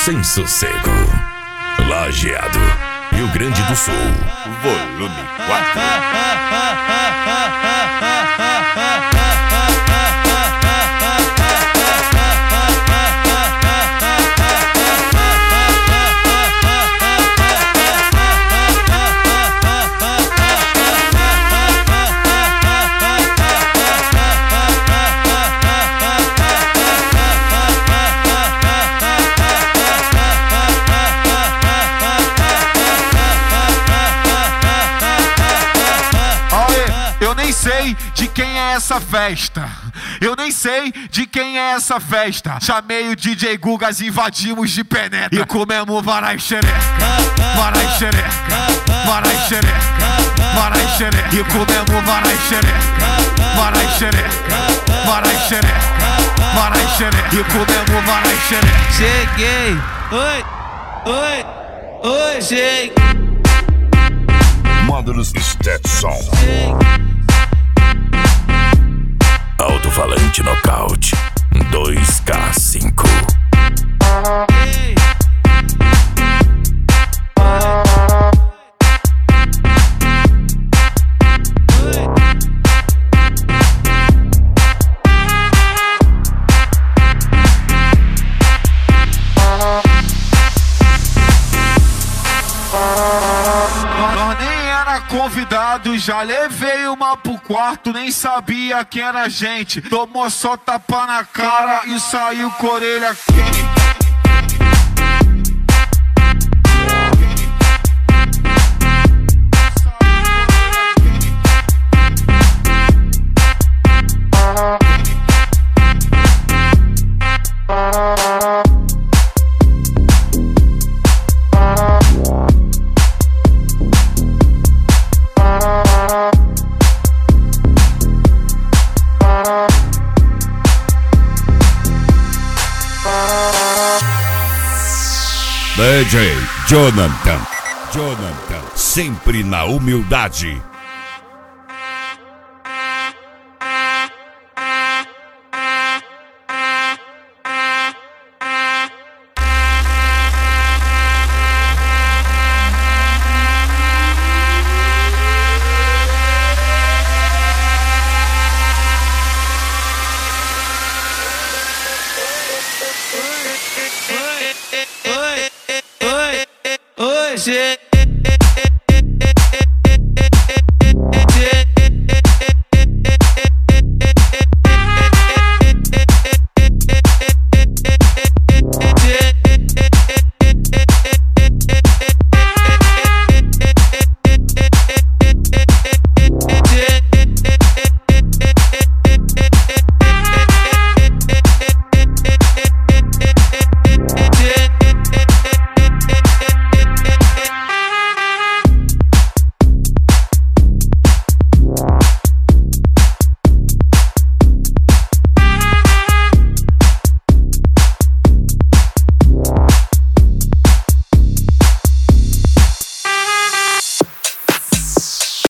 sem sossego. Lajeado, Rio Grande do Sul. Volume 4. Eu nem sei de quem é essa festa. Eu nem sei de quem é essa festa. Chamei o DJ Gugas, invadimos de penetra e comemos varai xereca, varai xereca, varai xereca, varai xereca. E comemos varai xereca, varai xereca, varai xereca, varai xereca. E comemos varai xereca. Cheguei, oi, cheguei. Módulos Stetson. Alto-falante nocaute 2K5. Nós nem era convidado, já levei uma pro quarto, nem sabia quem era a gente. Tomou só tapa na cara e saiu com a orelha quente. DJ Jonathan, sempre na humildade. Cheguei.